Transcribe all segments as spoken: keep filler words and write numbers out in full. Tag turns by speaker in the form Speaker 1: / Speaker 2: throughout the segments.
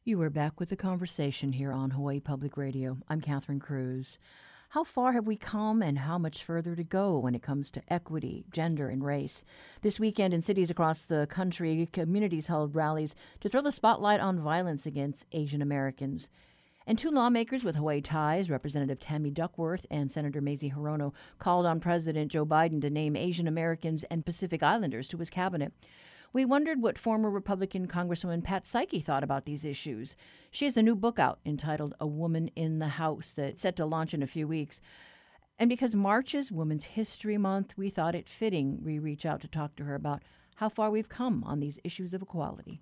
Speaker 1: You are back with the conversation here on Hawaii Public Radio. I'm Catherine Cruz. How far have we come and how much further to go when it comes to equity, gender, and race? This weekend in cities across the country, communities held rallies to throw the spotlight on violence against Asian Americans. And two lawmakers with Hawaii ties, Representative Tammy Duckworth and Senator Mazie Hirono, called on President Joe Biden to name Asian Americans and Pacific Islanders to his cabinet. We wondered what former Republican Congresswoman Pat Saiki thought about these issues. She has a new book out entitled A Woman in the House that's set to launch in a few weeks. And because March is Women's History Month, we thought it fitting we reach out to talk to her about how far we've come on these issues of equality.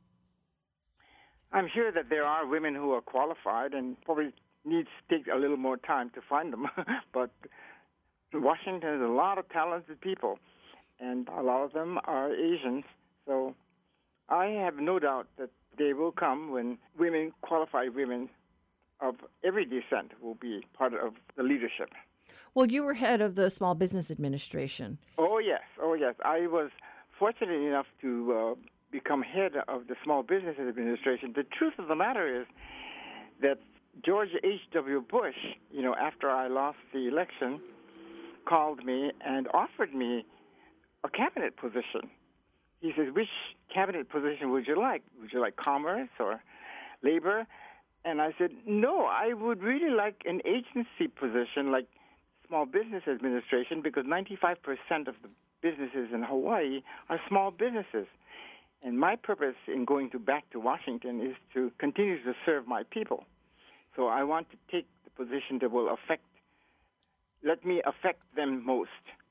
Speaker 2: I'm sure that there are women who are qualified and probably needs to take a little more time to find them. But Washington has a lot of talented people, and a lot of them are Asians. So I have no doubt that day will come when women, qualified women of every descent, will be part of the leadership.
Speaker 1: Well, you were head of the Small Business Administration.
Speaker 2: Oh, yes. Oh, yes. I was fortunate enough to uh, become head of the Small Business Administration. The truth of the matter is that George H W. Bush, you know, after I lost the election, called me and offered me a cabinet position. He says, which cabinet position would you like? Would you like commerce or labor? And I said, no, I would really like an agency position like Small Business Administration, because ninety-five percent of the businesses in Hawaii are small businesses. And my purpose in going to back to Washington is to continue to serve my people. So I want to take the position that will affect, let me affect them most.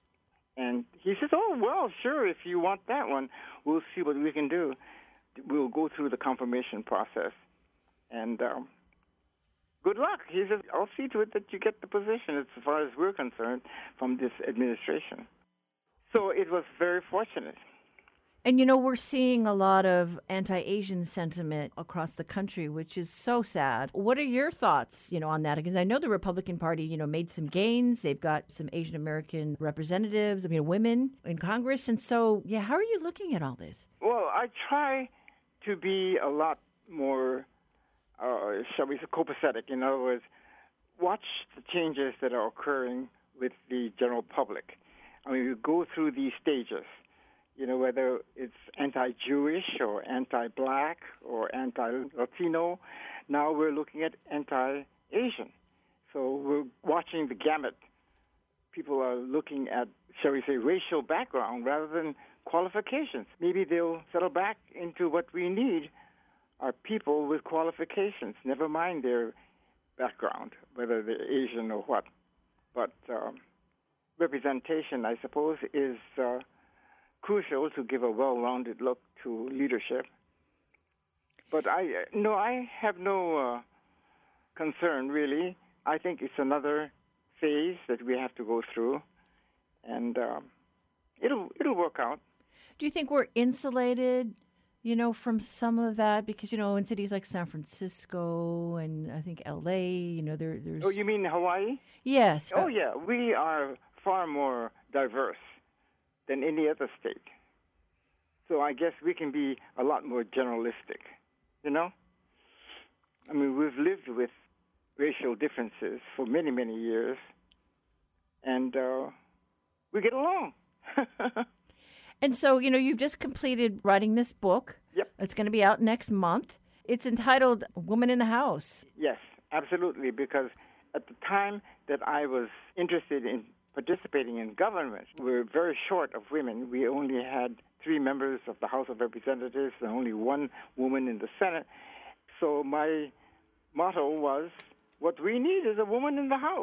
Speaker 2: And he says, oh, well, sure, if you want that one, we'll see what we can do. We'll go through the confirmation process. And um, good luck. He says, I'll see to it that you get the position as far as we're concerned from this administration. So it was very fortunate.
Speaker 1: And, you know, we're seeing a lot of anti-Asian sentiment across the country, which is so sad. What are your thoughts, you know, on that? Because I know the Republican Party, you know, made some gains. They've got some Asian American representatives, I mean, women in Congress. And so, yeah, how are you looking at all this?
Speaker 2: Well, I try to be a lot more, uh, shall we say, copacetic. In other words, watch the changes that are occurring with the general public. I mean, you go through these stages. You know, whether it's anti-Jewish or anti-black or anti-Latino. Now we're looking at anti-Asian. So we're watching the gamut. People are looking at, shall we say, racial background rather than qualifications. Maybe they'll settle back into what we need are people with qualifications, never mind their background, whether they're Asian or what. But um, representation, I suppose, is Uh, crucial to give a well-rounded look to leadership. But I no, I have no uh, concern, really. I think it's another phase that we have to go through, and uh, it'll it'll work out.
Speaker 1: Do you think we're insulated, you know, from some of that? Because, you know, in cities like San Francisco and I think L A, you know, there, there's...
Speaker 2: Oh, you mean Hawaii?
Speaker 1: Yes.
Speaker 2: Oh, yeah. We are far more diverse than any other state. So I guess we can be a lot more generalistic, you know? I mean, we've lived with racial differences for many, many years, and uh, we get along.
Speaker 1: And so, you know, you've just completed writing this book.
Speaker 2: Yep.
Speaker 1: It's going to be out next month. It's entitled Woman in the House.
Speaker 2: Yes, absolutely, because at the time that I was interested in participating in government, we were very short of women. We only had three members of the House of Representatives and only one woman in the Senate. So my motto was, what we need is a woman in the House.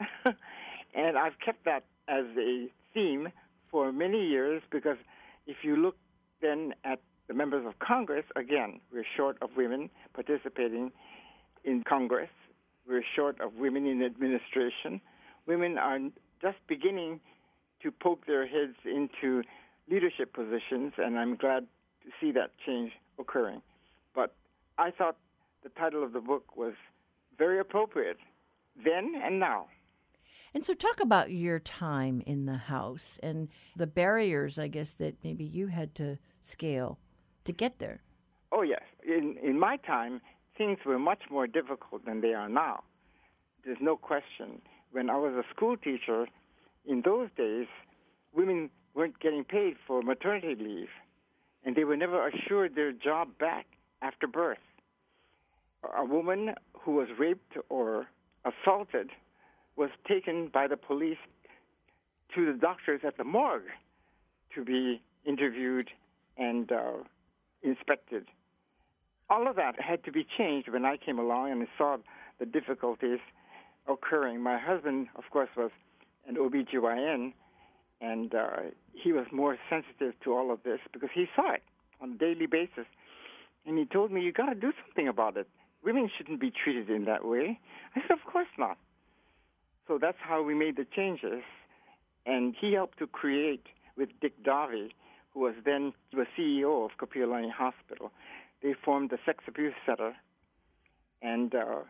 Speaker 2: And I've kept that as a theme for many years, because if you look then at the members of Congress, again, we're short of women participating in Congress. We're short of women in administration. Women are just beginning to poke their heads into leadership positions, and I'm glad to see that change occurring. But I thought the title of the book was very appropriate then and now.
Speaker 1: And so talk about your time in the House and the barriers, I guess, that maybe you had to scale to get there.
Speaker 2: Oh, yes. In in my time, things were much more difficult than they are now. There's no question. When I was a school teacher, in those days, women weren't getting paid for maternity leave, and they were never assured their job back after birth. A woman who was raped or assaulted was taken by the police to the doctors at the morgue to be interviewed and uh, inspected. All of that had to be changed when I came along and saw the difficulties occurring. My husband, of course, was an O B G Y N, and uh, he was more sensitive to all of this because he saw it on a daily basis. And he told me, you got to do something about it. Women shouldn't be treated in that way. I said, of course not. So that's how we made the changes. And he helped to create, with Dick Darby, who was then the C E O of Kapiolani Hospital, they formed the Sex Abuse Center and uh,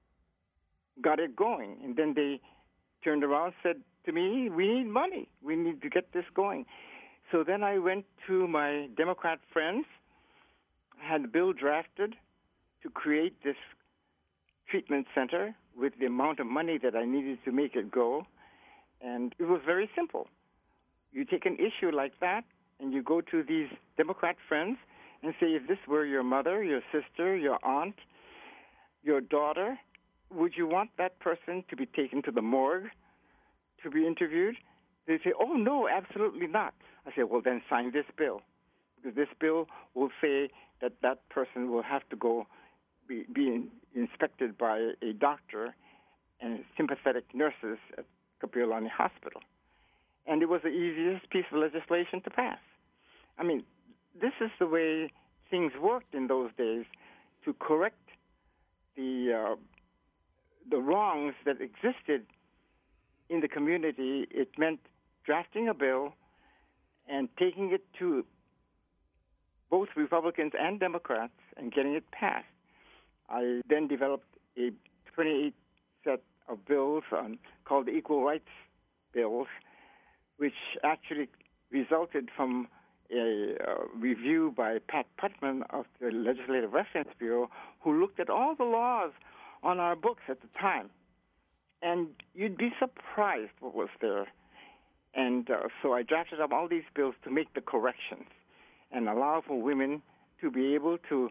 Speaker 2: got it going. And then they turned around and said to me, we need money. We need to get this going. So then I went to my Democrat friends, had a bill drafted to create this treatment center with the amount of money that I needed to make it go. And it was very simple. You take an issue like that, and you go to these Democrat friends and say, if this were your mother, your sister, your aunt, your daughter, would you want that person to be taken to the morgue to be interviewed? They say, oh, no, absolutely not. I say, well, then sign this bill, because this bill will say that that person will have to go be, be in, inspected by a doctor and sympathetic nurses at Kapiolani Hospital. And it was the easiest piece of legislation to pass. I mean, this is the way things worked in those days to correct the uh, the wrongs that existed in the community. It meant drafting a bill and taking it to both Republicans and Democrats and getting it passed. I then developed a twenty-eight set of bills on, called the Equal Rights Bills, which actually resulted from a uh, review by Pat Putman of the Legislative Reference Bureau, who looked at all the laws on our books at the time. And you'd be surprised what was there. And uh, so I drafted up all these bills to make the corrections and allow for women to be able to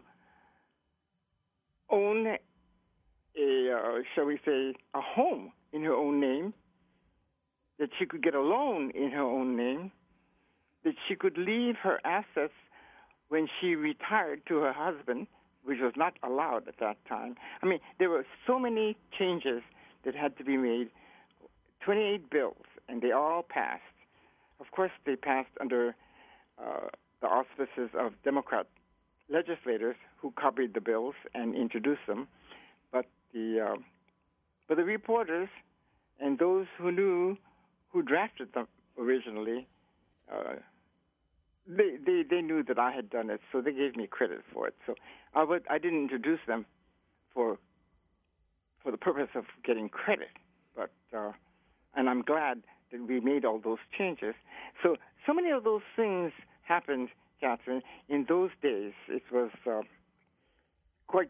Speaker 2: own a, uh, shall we say, a home in her own name, that she could get a loan in her own name, that she could leave her assets when she retired to her husband, which was not allowed at that time. I mean, there were so many changes that had to be made, twenty-eight bills, and they all passed. Of course, they passed under uh, the auspices of Democrat legislators who copied the bills and introduced them, but the uh, but the reporters and those who knew who drafted them originally, uh, they, they they knew that I had done it, so they gave me credit for it. So I would I didn't introduce them for for the purpose of getting credit, but uh, and I'm glad that we made all those changes. So so many of those things happened, Catherine. In those days, it was uh, quite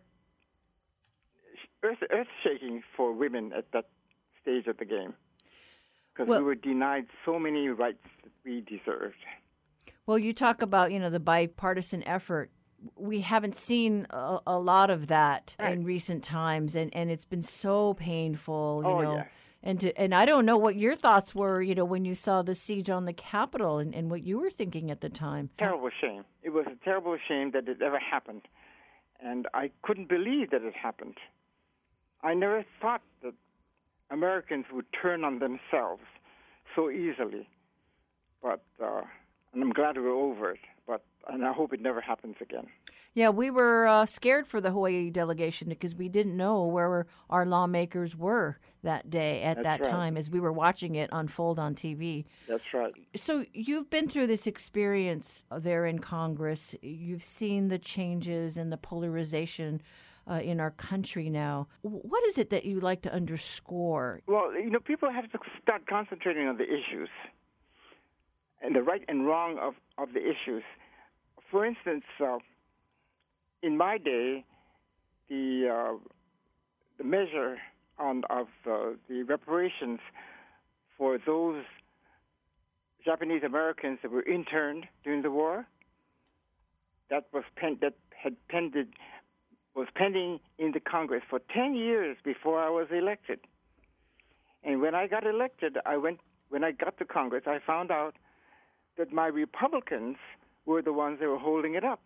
Speaker 2: earth, earth-shaking for women at that stage of the game, because well, we were denied so many rights that we deserved.
Speaker 1: Well, you talk about, you know, the bipartisan effort. We haven't seen a, a lot of that right. in recent times, and, and it's been so painful, you
Speaker 2: oh,
Speaker 1: know.
Speaker 2: Yeah.
Speaker 1: And to, and I don't know what your thoughts were, you know, when you saw the siege on the Capitol and, and what you were thinking at the time.
Speaker 2: Terrible shame. It was a terrible shame that it ever happened. And I couldn't believe that it happened. I never thought that Americans would turn on themselves so easily. But, uh, and I'm glad we're over it. But, and I hope it never happens again.
Speaker 1: Yeah, we were uh, scared for the Hawaii delegation because we didn't know where our lawmakers were that day at
Speaker 2: That's
Speaker 1: that
Speaker 2: right.
Speaker 1: time as we were watching it unfold on T V.
Speaker 2: That's right.
Speaker 1: So you've been through this experience there in Congress. You've seen the changes and the polarization uh, in our country now. What is it that you like to underscore?
Speaker 2: Well, you know, people have to start concentrating on the issues and the right and wrong of, of the issues. For instance, uh, in my day, the uh, the measure on of uh, the reparations for those Japanese Americans that were interned during the war. That was pen, that had pended was pending in the Congress for ten years before I was elected. And when I got elected, I went when I got to Congress, I found out that my Republicans were the ones that were holding it up.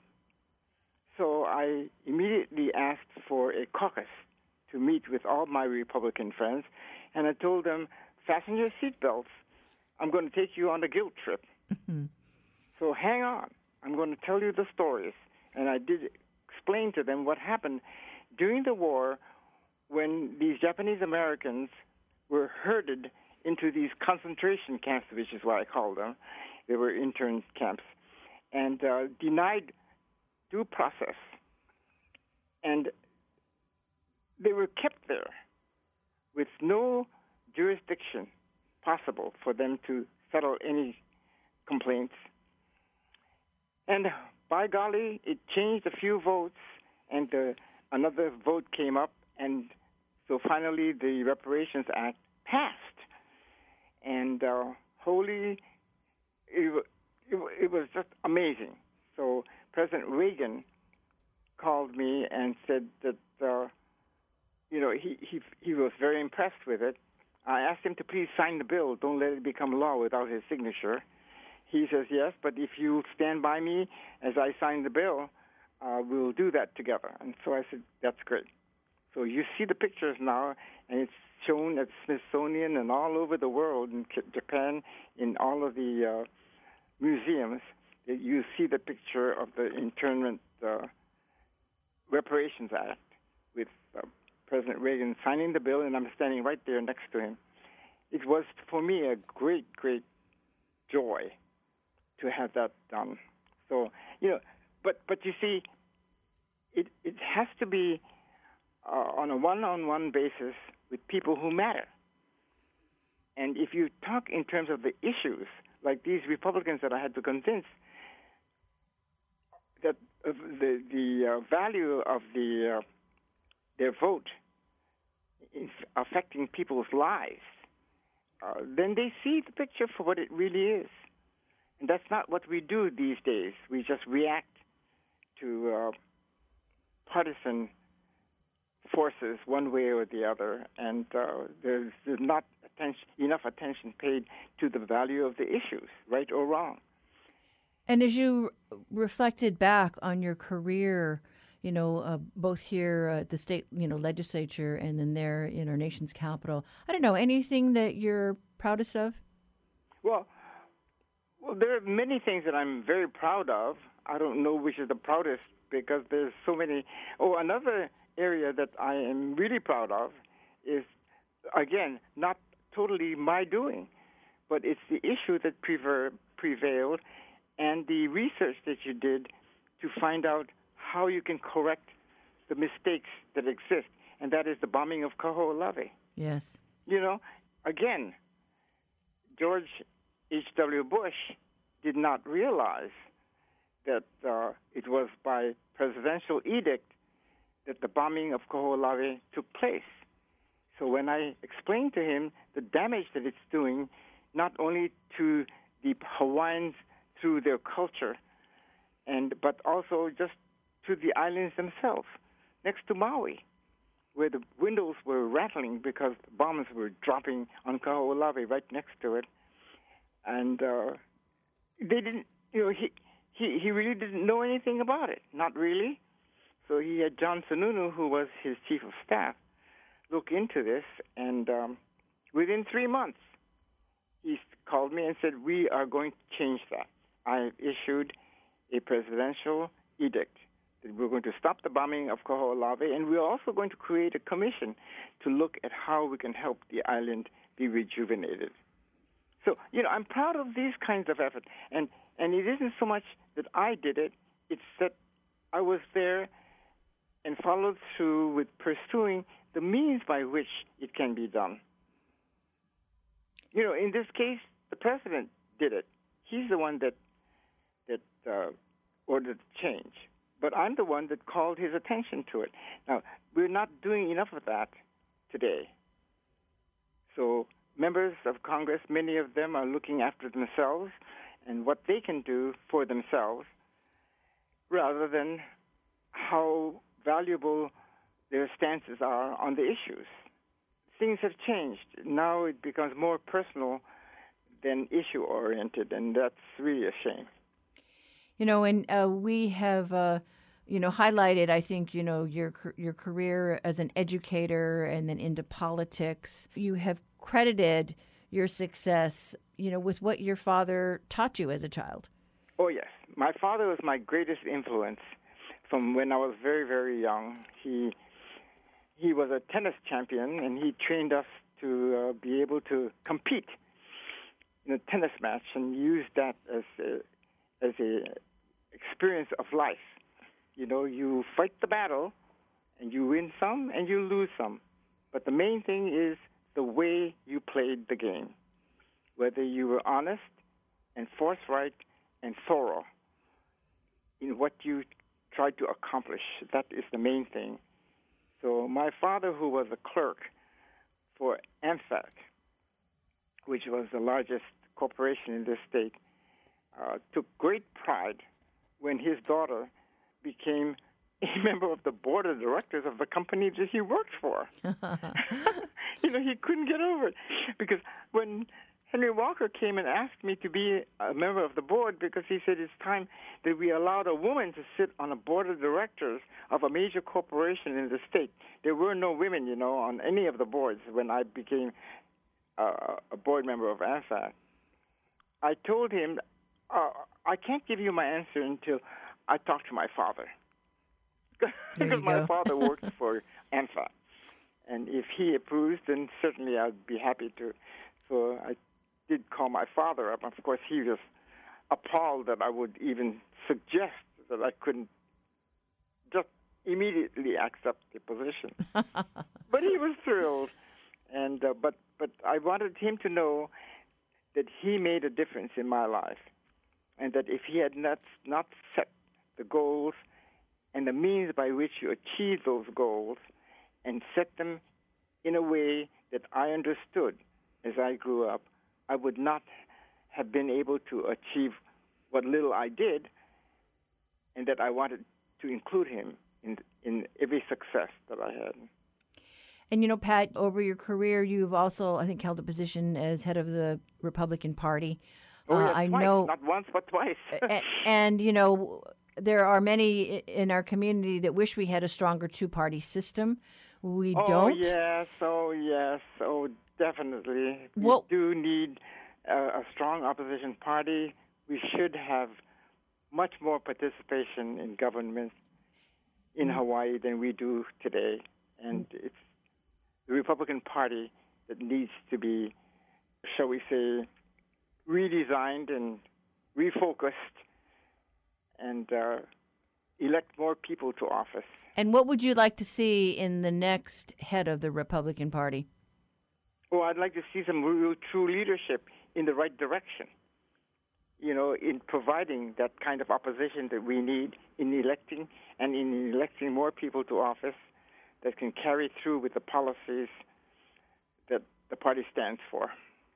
Speaker 2: So I immediately asked for a caucus to meet with all my Republican friends, and I told them, fasten your seatbelts. I'm going to take you on a guilt trip. Mm-hmm. So hang on. I'm going to tell you the stories. And I did explain to them what happened during the war when these Japanese Americans were herded into these concentration camps, which is what I call them. They were intern camps, and uh, denied due process. And they were kept there with no jurisdiction possible for them to settle any complaints. And by golly, it changed a few votes, and uh, another vote came up, and so finally the Reparations Act passed. And uh, holy, it, it, it was just amazing. So President Reagan called me and said that, uh, you know, he, he he was very impressed with it. I asked him to please sign the bill. Don't let it become law without his signature. He says, yes, but if you stand by me as I sign the bill, uh, we'll do that together. And so I said, that's great. So you see the pictures now, and it's shown at Smithsonian and all over the world, in Japan, in all of the uh, museums. You see the picture of the Internment uh, Reparations Act with uh, President Reagan signing the bill, and I'm standing right there next to him. It was, for me, a great, great joy to have that done. So, you know, but but you see, it it has to be uh, on a one-on-one basis with people who matter. And if you talk in terms of the issues, like these Republicans that I had to convince that uh, the the uh, value of the uh, their vote is affecting people's lives, uh, then they see the picture for what it really is. And that's not what we do these days. We just react to uh, partisan forces one way or the other, and uh, there's, there's not attention, enough attention paid to the value of the issues, right or wrong.
Speaker 1: And as you reflected back on your career, you know, uh, both here at the state, you know, legislature and then there in our nation's capital, I don't know, anything that you're proudest of?
Speaker 2: Well, well, there are many things that I'm very proud of. I don't know which is the proudest because there's so many. Oh, another area that I am really proud of is, again, not totally my doing, but it's the issue that prever- prevailed and the research that you did to find out how you can correct the mistakes that exist, and that is the bombing of Kaho'olawe.
Speaker 1: Yes.
Speaker 2: You know, again, George H W. Bush did not realize that uh, it was by presidential edict that the bombing of Kaho'olawe took place. So when I explained to him the damage that it's doing, not only to the Hawaiians through their culture, and but also just to the islands themselves, next to Maui, where the windows were rattling because bombs were dropping on Kaho'olawe right next to it. And uh, they didn't, you know, he, he, he really didn't know anything about it, not really. So he had John Sununu, who was his chief of staff, look into this, and um, within three months, he called me and said, we are going to change that. I issued a presidential edict that we're going to stop the bombing of Kaho'olawe, and we're also going to create a commission to look at how we can help the island be rejuvenated. So, you know, I'm proud of these kinds of efforts, and, and it isn't so much that I did it, it's that I was there and followed through with pursuing the means by which it can be done. You know, in this case, the president did it. He's the one that that uh, ordered the change. but I'm the one that called his attention to it. Now, we're not doing enough of that today. So members of Congress, many of them are looking after themselves and what they can do for themselves rather than how valuable their stances are on the issues. Things have changed. Now it becomes more personal than issue-oriented, and that's really a shame.
Speaker 1: You know, and uh, we have, uh, you know, highlighted, I think, you know, your your career as an educator and then into politics. You have credited your success, you know, with what your father taught you as a child.
Speaker 2: Oh, yes. My father was my greatest influence from when I was very, very young. He he was a tennis champion, and he trained us to uh, be able to compete in a tennis match and use that as a, as a experience of life. You know, you fight the battle, and you win some, and you lose some. But the main thing is the way you played the game, whether you were honest and forthright and thorough in what you tried to accomplish. That is the main thing. So my father, who was a clerk for AmFac, which was the largest corporation in this state, uh, took great pride when his daughter became a member of the board of directors of the company that he worked for. You know, he couldn't get over it. Because when Henry Walker came and asked me to be a member of the board, because he said it's time that we allowed a woman to sit on a board of directors of a major corporation in the state. There were no women, you know, on any of the boards when I became uh, a board member of AmFac. I told him, uh, I can't give you my answer until I talk to my father. Because my father worked for AmFac. And if he approves, then certainly I'd be happy to. So I did call my father up. Of course, he was appalled that I would even suggest that I couldn't just immediately accept the position. But he was thrilled. And uh, but but I wanted him to know that he made a difference in my life, and that if he had not not set the goals and the means by which you achieve those goals and set them in a way that I understood as I grew up, I would not have been able to achieve what little I did, and that I wanted to include him in in every success that I had.
Speaker 1: And, you know, Pat, over your career, you've also, I think, held a position as head of the Republican Party.
Speaker 2: Oh, yes,
Speaker 1: uh, I
Speaker 2: twice.
Speaker 1: know,
Speaker 2: Not once, but twice.
Speaker 1: and, and, you know, there are many in our community that wish we had a stronger two-party system. We
Speaker 2: oh,
Speaker 1: don't.
Speaker 2: Oh, yes. Oh, yes. Oh, definitely. We
Speaker 1: well,
Speaker 2: do need a, a strong opposition party. We should have much more participation in government in mm-hmm. Hawaii than we do today. And mm-hmm. it's the Republican Party that needs to be, shall we say, redesigned and refocused and uh, elect more people to office.
Speaker 1: And what would you like to see in the next head of the Republican Party?
Speaker 2: Oh, I'd like to see some real true leadership in the right direction, you know, in providing that kind of opposition that we need in electing and in electing more people to office that can carry through with the policies that the party stands for.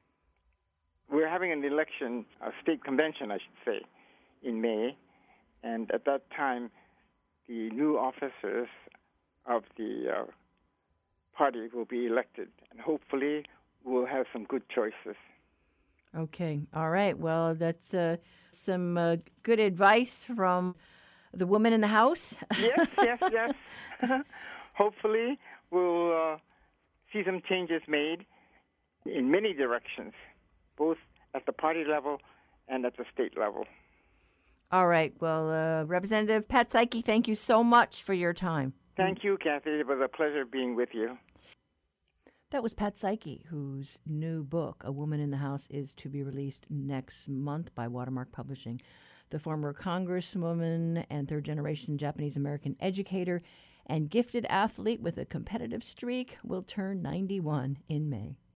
Speaker 2: We're having an election, a state convention, I should say, in May, and at that time, the new officers of the uh, party will be elected, and hopefully we'll have some good choices.
Speaker 1: Okay, all right. Well, that's uh, some uh, good advice from the woman in the house.
Speaker 2: Yes, yes, yes. Hopefully, we'll uh, see some changes made in many directions, both at the party level and at the state level.
Speaker 1: All right. Well, uh, Representative Pat Saiki, thank you so much for your time.
Speaker 2: Thank you, Kathy. It was a pleasure being with you.
Speaker 1: That was Pat Saiki, whose new book, A Woman in the House, is to be released next month by Watermark Publishing. The former congresswoman and third-generation Japanese-American educator and gifted athlete with a competitive streak will turn ninety-one in May.